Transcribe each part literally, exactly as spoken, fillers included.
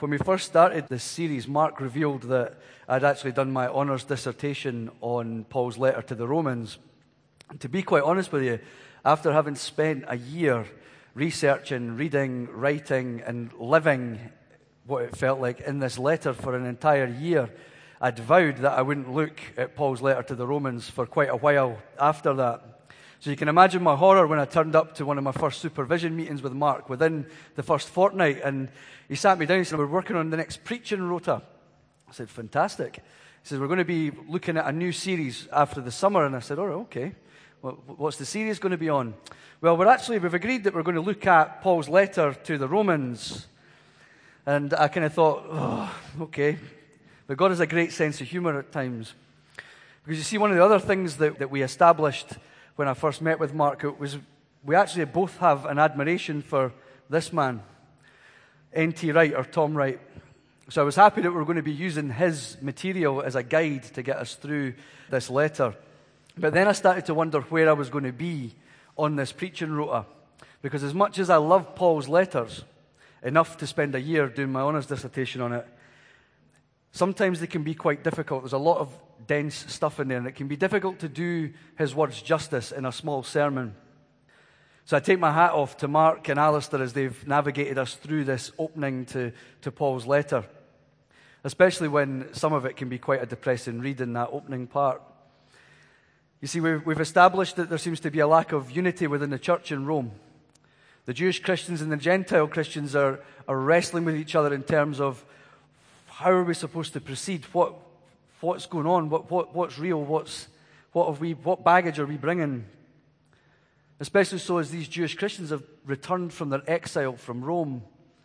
When we first started this series, Mark revealed that I'd actually done my honours dissertation on Paul's letter to the Romans. And to be quite honest with you, after having spent a year researching, reading, writing, and living what it felt like in this letter for an entire year, I'd vowed that I wouldn't look at Paul's letter to the Romans for quite a while after that. So you can imagine my horror when I turned up to one of my first supervision meetings with Mark within the first fortnight, and he sat me down and said, "We're working on the next preaching rota." I said, "Fantastic." He says, "We're going to be looking at a new series after the summer." And I said, "All right, okay. Well, what's the series going to be on?" "Well, we're actually, we've agreed that we're going to look at Paul's letter to the Romans." And I kind of thought, oh, okay. But God has a great sense of humor at times. Because you see, one of the other things that, that we established when I first met with Mark was we actually both have an admiration for this man, N T Wright, or Tom Wright. So I was happy that we were going to be using his material as a guide to get us through this letter. But then I started to wonder where I was going to be on this preaching rota. Because as much as I love Paul's letters, enough to spend a year doing my honours dissertation on it, sometimes they can be quite difficult. There's a lot of dense stuff in there, and it can be difficult to do his words justice in a small sermon. So I take my hat off to Mark and Alistair as they've navigated us through this opening to, to Paul's letter, especially when some of it can be quite a depressing read in that opening part. You see, we've, we've established that there seems to be a lack of unity within the church in Rome. The Jewish Christians and the Gentile Christians are, are wrestling with each other in terms of how are we supposed to proceed? What, what's going on? What, what, what's real? What's, what, have we, what baggage are we bringing? Especially so as these Jewish Christians have returned from their exile from Rome.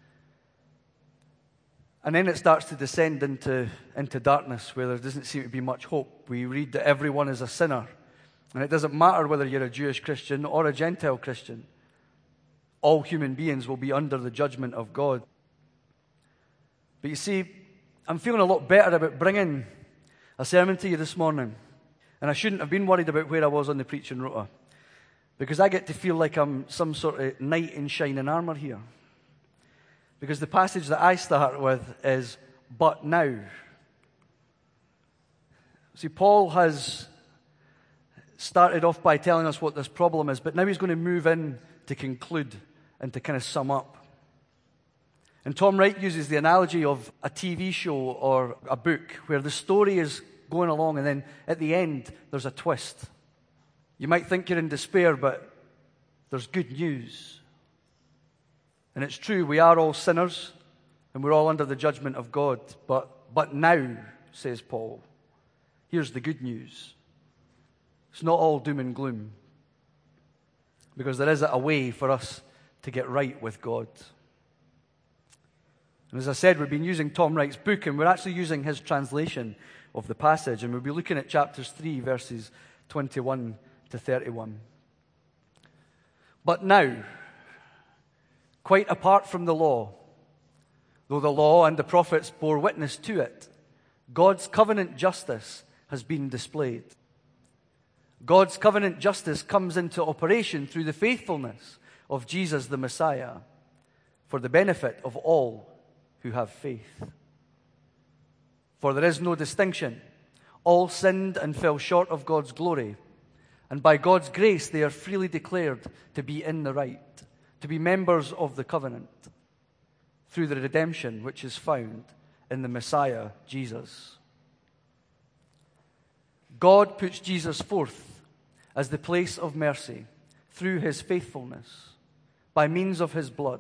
And then it starts to descend into, into darkness where there doesn't seem to be much hope. We read that everyone is a sinner. And it doesn't matter whether you're a Jewish Christian or a Gentile Christian. All human beings will be under the judgment of God. But you see, I'm feeling a lot better about bringing a sermon to you this morning. And I shouldn't have been worried about where I was on the preaching rota. Because I get to feel like I'm some sort of knight in shining armour here. Because the passage that I start with is, "But now." See, Paul has started off by telling us what this problem is, but now he's going to move in to conclude and to kind of sum up. And Tom Wright uses the analogy of a T V show or a book where the story is going along and then at the end there's a twist. You might think you're in despair, but there's good news. And it's true, we are all sinners and we're all under the judgment of God. But, but now, says Paul, here's the good news. It's not all doom and gloom. Because there is a way for us to get right with God. And as I said, we've been using Tom Wright's book, and we're actually using his translation of the passage. And we'll be looking at chapters three, verses twenty-one to thirty-one. "But now, quite apart from the law, though the law and the prophets bore witness to it, God's covenant justice has been displayed. God's covenant justice comes into operation through the faithfulness of Jesus the Messiah for the benefit of all who have faith. For there is no distinction. All sinned and fell short of God's glory, and by God's grace they are freely declared to be in the right, to be members of the covenant, through the redemption which is found in the Messiah, Jesus. God puts Jesus forth as the place of mercy through his faithfulness, by means of his blood.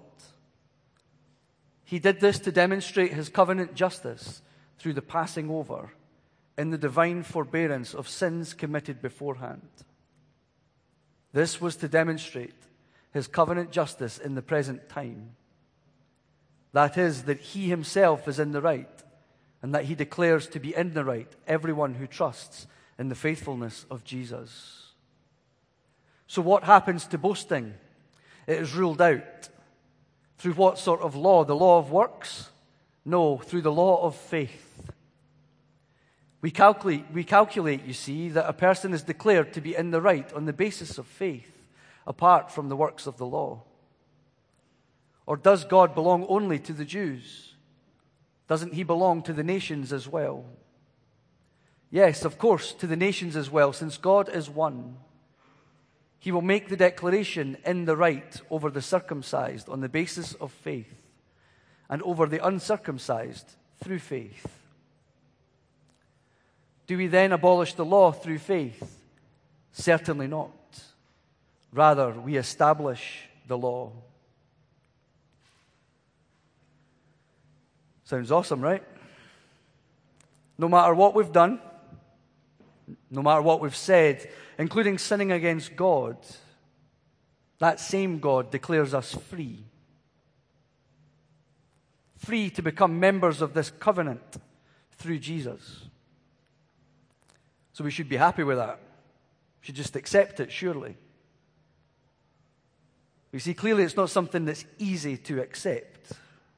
He did this to demonstrate his covenant justice through the passing over in the divine forbearance of sins committed beforehand. This was to demonstrate his covenant justice in the present time. That is, that he himself is in the right, and that he declares to be in the right everyone who trusts in the faithfulness of Jesus. So what happens to boasting? It is ruled out. Through what sort of law? The law of works? No, through the law of faith. We calculate, we calculate, you see, that a person is declared to be in the right on the basis of faith, apart from the works of the law. Or does God belong only to the Jews? Doesn't he belong to the nations as well? Yes, of course, to the nations as well, since God is one. He will make the declaration in the right over the circumcised on the basis of faith, and over the uncircumcised through faith. Do we then abolish the law through faith? Certainly not. Rather, we establish the law. Sounds awesome, right? No matter what we've done, no matter what we've said, including sinning against God, that same God declares us free. Free to become members of this covenant through Jesus. So we should be happy with that. We should just accept it, surely. You see, clearly it's not something that's easy to accept.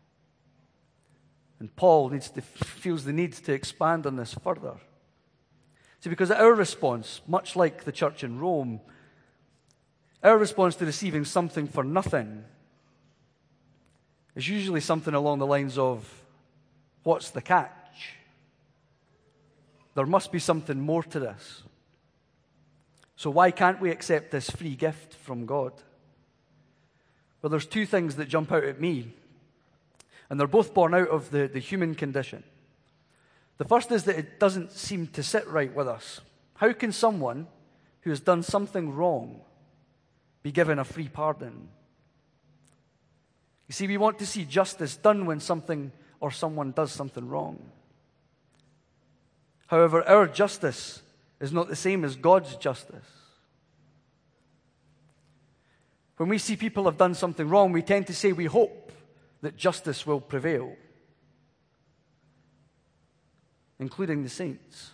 And Paul needs to, feels the need to expand on this further. See, because our response, much like the church in Rome, our response to receiving something for nothing is usually something along the lines of, what's the catch? There must be something more to this. So why can't we accept this free gift from God? Well, there's two things that jump out at me, and they're both born out of the, the human condition. The first is that it doesn't seem to sit right with us. How can someone who has done something wrong be given a free pardon? You see, we want to see justice done when something or someone does something wrong. However, our justice is not the same as God's justice. When we see people have done something wrong, we tend to say we hope that justice will prevail, including the saints.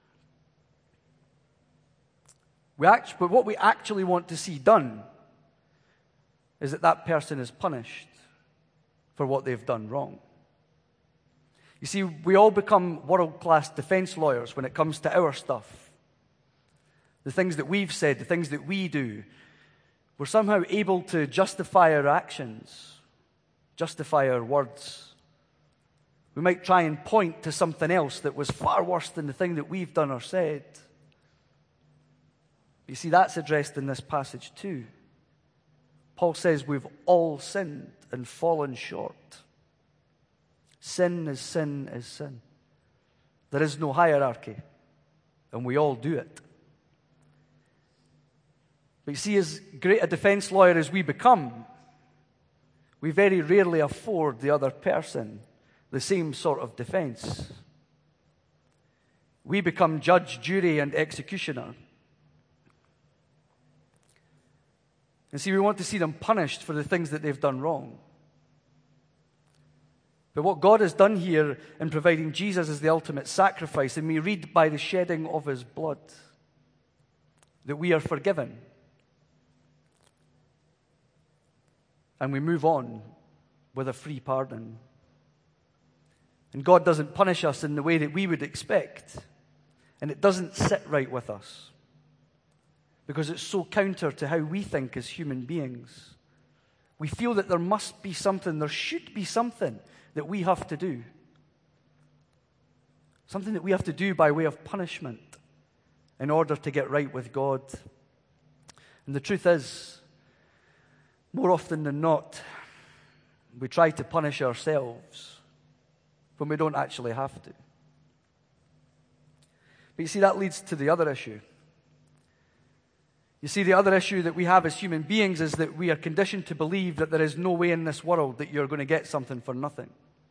We act, but what we actually want to see done is that that person is punished for what they've done wrong. You see, we all become world-class defense lawyers when it comes to our stuff. The things that we've said, the things that we do. We're somehow able to justify our actions, justify our words. We might try and point to something else that was far worse than the thing that we've done or said. You see, that's addressed in this passage too. Paul says we've all sinned and fallen short. Sin is sin is sin. There is no hierarchy, and we all do it. But you see, as great a defense lawyer as we become, we very rarely afford the other person the same sort of defense. We become judge, jury, and executioner. And see, we want to see them punished for the things that they've done wrong. But what God has done here in providing Jesus as the ultimate sacrifice, and we read by the shedding of his blood, that we are forgiven. And we move on with a free pardon. And God doesn't punish us in the way that we would expect. And it doesn't sit right with us. Because it's so counter to how we think as human beings. We feel that there must be something, there should be something that we have to do. Something that we have to do by way of punishment in order to get right with God. And the truth is, more often than not, we try to punish ourselves when we don't actually have to. But you see, that leads to the other issue. You see, the other issue that we have as human beings is that we are conditioned to believe that there is no way in this world that you're going to get something for nothing.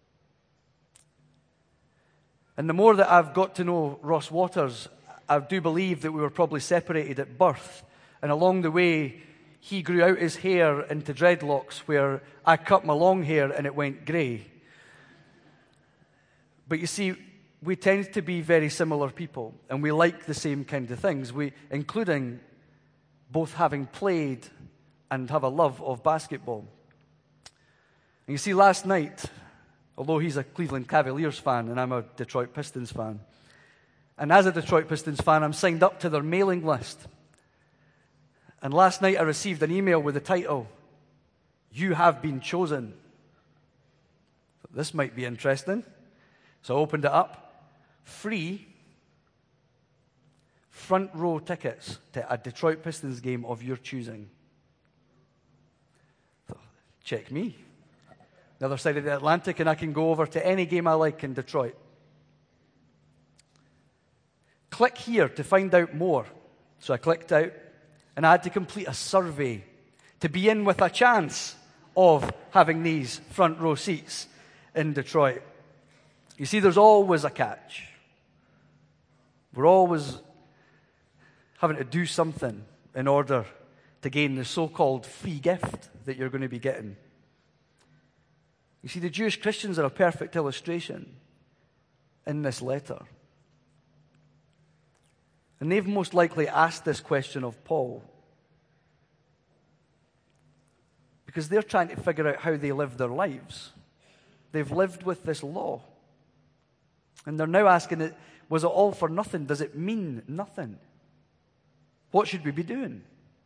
And the more that I've got to know Ross Waters, I do believe that we were probably separated at birth. And along the way, he grew out his hair into dreadlocks, where I cut my long hair and it went grey. But you see, we tend to be very similar people, and we like the same kind of things, we, including both having played and have a love of basketball. And you see, last night, although he's a Cleveland Cavaliers fan and I'm a Detroit Pistons fan, and as a Detroit Pistons fan, I'm signed up to their mailing list. And last night I received an email with the title, "You have been chosen." This might be interesting. So I opened it up. Free front row tickets to a Detroit Pistons game of your choosing. Check me. The other side of the Atlantic, and I can go over to any game I like in Detroit. Click here to find out more. So I clicked out, and I had to complete a survey to be in with a chance of having these front row seats in Detroit. You see, there's always a catch. We're always having to do something in order to gain the so-called free gift that you're going to be getting. You see, the Jewish Christians are a perfect illustration in this letter. And they've most likely asked this question of Paul because they're trying to figure out how they live their lives. They've lived with this law. And they're now asking, it, was it all for nothing? Does it mean nothing? What should we be doing?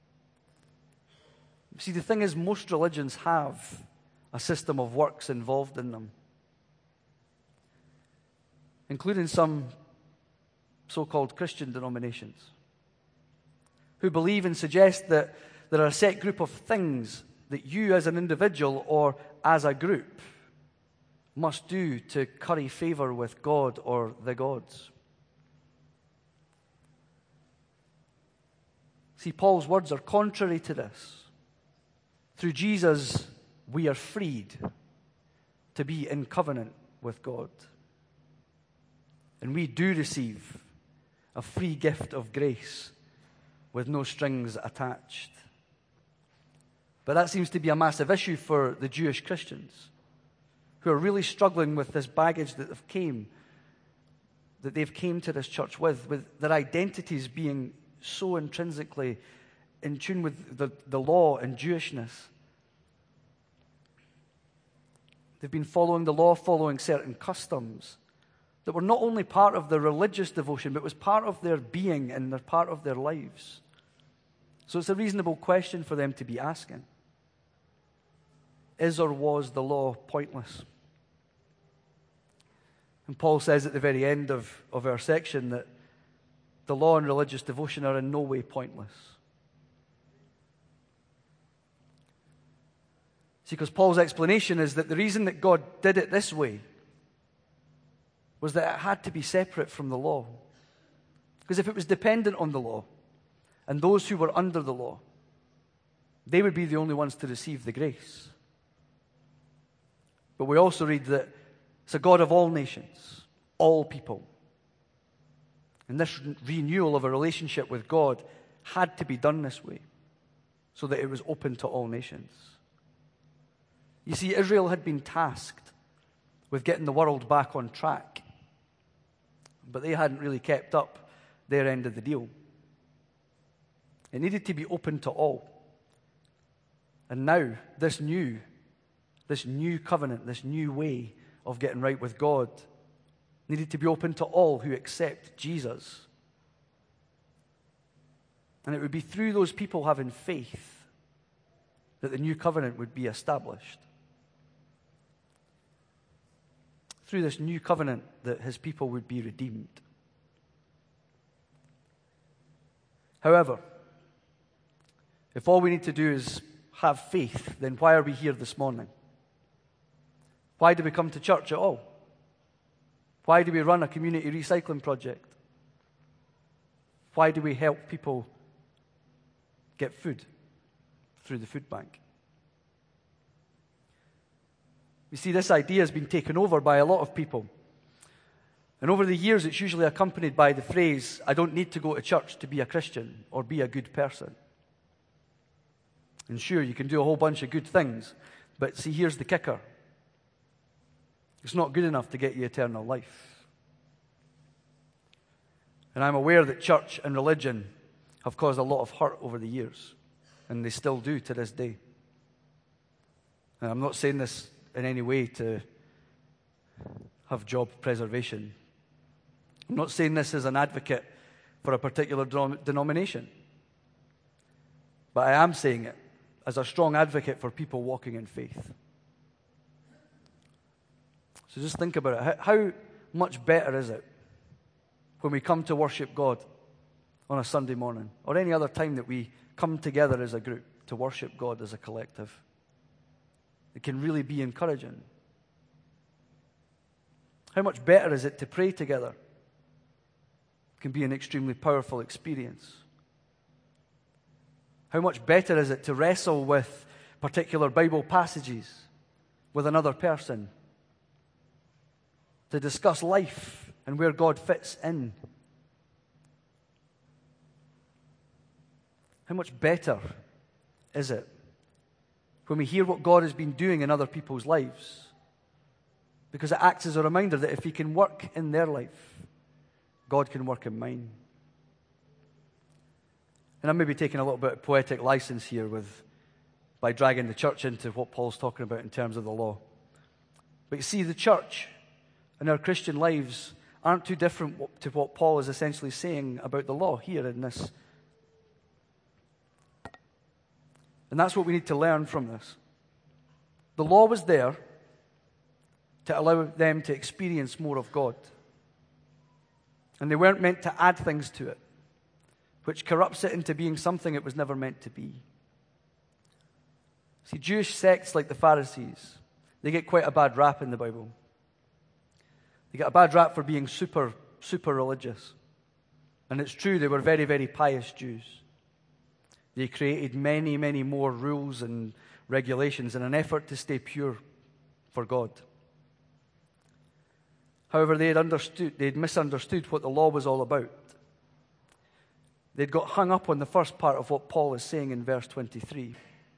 See, the thing is, most religions have a system of works involved in them, including some so-called Christian denominations, who believe and suggest that there are a set group of things that you as an individual or as a group must do to curry favor with God or the gods. See, Paul's words are contrary to this. Through Jesus, we are freed to be in covenant with God. And we do receive a free gift of grace with no strings attached. But that seems to be a massive issue for the Jewish Christians, who are really struggling with this baggage that they've came, that they've came to this church with, with their identities being so intrinsically in tune with the, the law and Jewishness. They've been following the law, following certain customs that were not only part of their religious devotion, but was part of their being and they're part of their lives. So it's a reasonable question for them to be asking. Is or was the law pointless? And Paul says at the very end of, of our section that the law and religious devotion are in no way pointless. See, because Paul's explanation is that the reason that God did it this way was that it had to be separate from the law. Because if it was dependent on the law, and those who were under the law, they would be the only ones to receive the grace. But we also read that it's a God of all nations, all people. And this renewal of a relationship with God had to be done this way, so that it was open to all nations. You see, Israel had been tasked with getting the world back on track, but they hadn't really kept up their end of the deal. It needed to be open to all. And now, this new, this new covenant, this new way of getting right with God needed to be open to all who accept Jesus. And it would be through those people having faith that the new covenant would be established. Through this new covenant that his people would be redeemed. However, if all we need to do is have faith, then why are we here this morning? Why do we come to church at all? Why do we run a community recycling project? Why do we help people get food through the food bank? You see, this idea has been taken over by a lot of people. And over the years, it's usually accompanied by the phrase, I don't need to go to church to be a Christian or be a good person. And sure, you can do a whole bunch of good things, but see, here's the kicker. It's not good enough to get you eternal life. And I'm aware that church and religion have caused a lot of hurt over the years, and they still do to this day. And I'm not saying this in any way to have job preservation. I'm not saying this as an advocate for a particular denomination. But I am saying it as a strong advocate for people walking in faith. So just think about it. How much better is it when we come to worship God on a Sunday morning, or any other time that we come together as a group to worship God as a collective. It can really be encouraging. How much better is it to pray together? It can be an extremely powerful experience. How much better is it to wrestle with particular Bible passages with another person? To discuss life and where God fits in. How much better is it when we hear what God has been doing in other people's lives? Because it acts as a reminder that if He can work in their life, God can work in mine. And I'm maybe taking a little bit of poetic license here with by dragging the church into what Paul's talking about in terms of the law. But you see, the church and our Christian lives aren't too different to what Paul is essentially saying about the law here in this. And that's what we need to learn from this. The law was there to allow them to experience more of God. And they weren't meant to add things to it, which corrupts it into being something it was never meant to be. See, Jewish sects like the Pharisees, they get quite a bad rap in the Bible. They get a bad rap for being super, super religious. And it's true, they were very, very pious Jews. They created many, many more rules and regulations in an effort to stay pure for God. However, they had understood, they had misunderstood what the law was all about. They'd got hung up on the first part of what Paul is saying in verse twenty-three.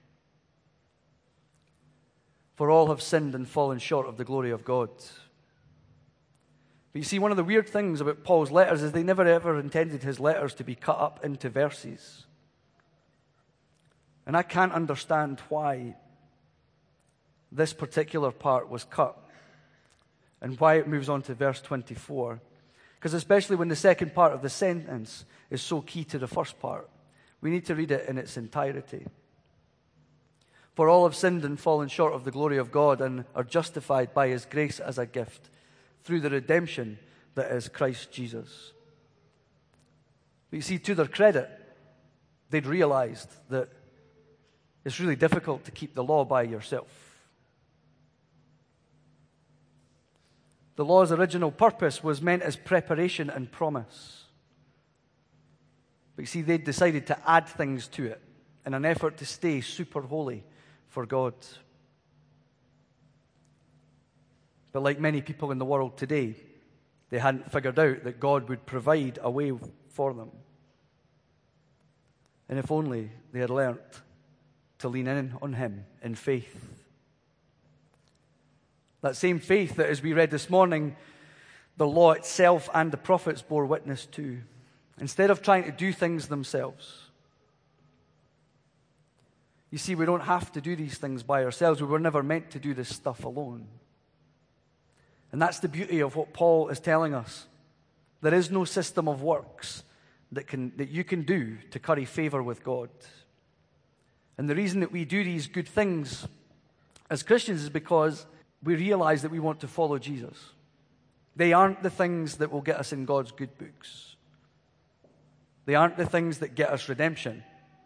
For all have sinned and fallen short of the glory of God. But you see, one of the weird things about Paul's letters is they never ever intended his letters to be cut up into verses. And I can't understand why this particular part was cut and why it moves on to verse twenty-four. Because especially when the second part of the sentence is so key to the first part, we need to read it in its entirety. For all have sinned and fallen short of the glory of God and are justified by His grace as a gift through the redemption that is Christ Jesus. But you see, to their credit, they'd realized that it's really difficult to keep the law by yourself. The law's original purpose was meant as preparation and promise. But you see, they decided to add things to it in an effort to stay super holy for God. But like many people in the world today, they hadn't figured out that God would provide a way for them. And if only they had learnt to lean in on Him in faith. That same faith that, as we read this morning, the law itself and the prophets bore witness to. Instead of trying to do things themselves. You see, we don't have to do these things by ourselves. We were never meant to do this stuff alone. And that's the beauty of what Paul is telling us. There is no system of works that can that you can do to curry favor with God. And the reason that we do these good things as Christians is because we realize that we want to follow Jesus. They aren't the things that will get us in God's good books. They aren't the things that get us redemption.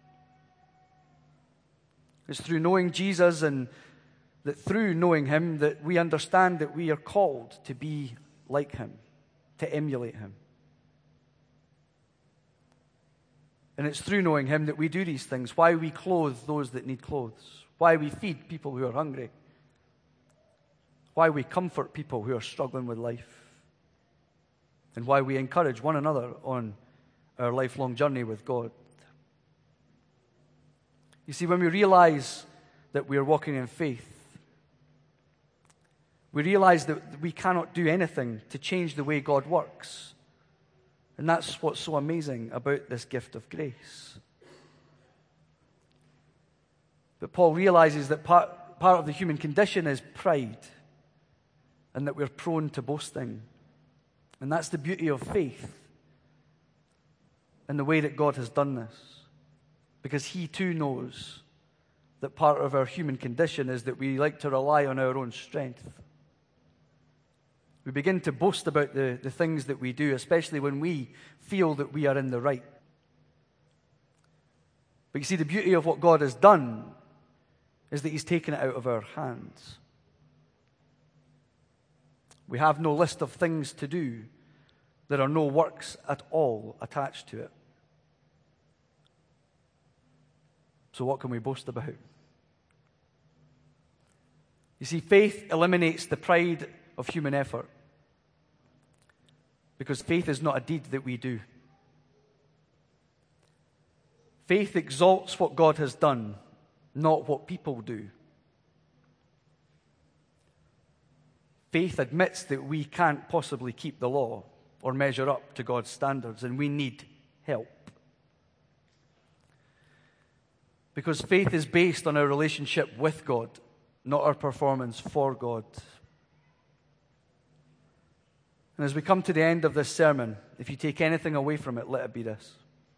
It's through knowing Jesus and that through knowing Him that we understand that we are called to be like Him, to emulate Him. And it's through knowing Him that we do these things, why we clothe those that need clothes, why we feed people who are hungry, why we comfort people who are struggling with life, and why we encourage one another on our lifelong journey with God. You see, when we realize that we are walking in faith, we realize that we cannot do anything to change the way God works. And that's what's so amazing about this gift of grace. But Paul realizes that part, part of the human condition is pride, and that we're prone to boasting. And that's the beauty of faith and the way that God has done this. Because He too knows that part of our human condition is that we like to rely on our own strength. We begin to boast about the, the things that we do, especially when we feel that we are in the right. But you see, the beauty of what God has done is that he's taken it out of our hands. We have no list of things to do. There are no works at all attached to it. So what can we boast about? You see, faith eliminates the pride of human effort. Because faith is not a deed that we do. Faith exalts what God has done, not what people do. Faith admits that we can't possibly keep the law or measure up to God's standards, and we need help. Because faith is based on our relationship with God, not our performance for God. And as we come to the end of this sermon, if you take anything away from it, let it be this.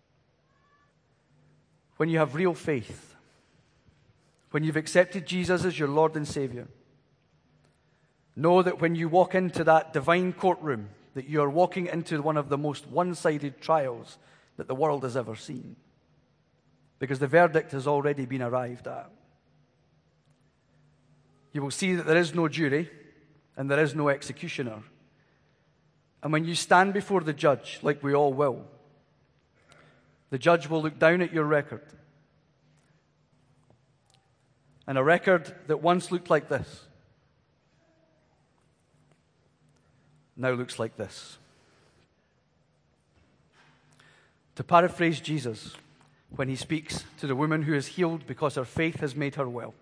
When you have real faith, when you've accepted Jesus as your Lord and Savior, know that when you walk into that divine courtroom, that you are walking into one of the most one-sided trials that the world has ever seen. Because the verdict has already been arrived at. You will see that there is no jury and there is no executioner. And when you stand before the judge, like we all will, the judge will look down at your record. And a record that once looked like this now looks like this. To paraphrase Jesus, when he speaks to the woman who is healed because her faith has made her well,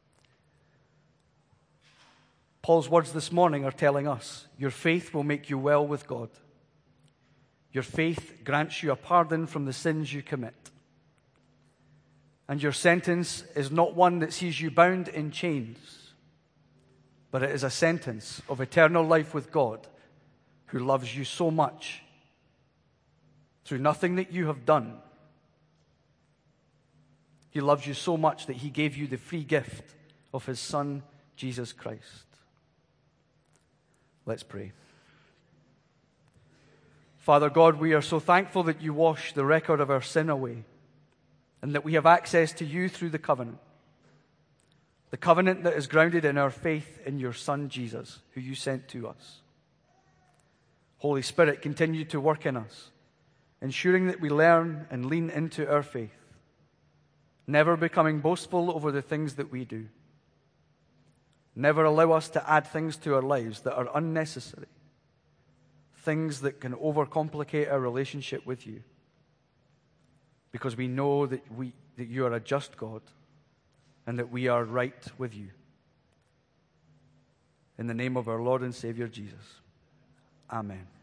Paul's words this morning are telling us, your faith will make you well with God. Your faith grants you a pardon from the sins you commit. And your sentence is not one that sees you bound in chains, but it is a sentence of eternal life with God, who loves you so much through nothing that you have done. He loves you so much that he gave you the free gift of his Son, Jesus Christ. Let's pray. Father God, we are so thankful that you wash the record of our sin away and that we have access to you through the covenant. The covenant that is grounded in our faith in your Son, Jesus, who you sent to us. Holy Spirit, continue to work in us, ensuring that we learn and lean into our faith, never becoming boastful over the things that we do. Never allow us to add things to our lives that are unnecessary, things that can overcomplicate our relationship with you, because we know that we that you are a just God and that we are right with you. In the name of our Lord and Savior Jesus. Amen.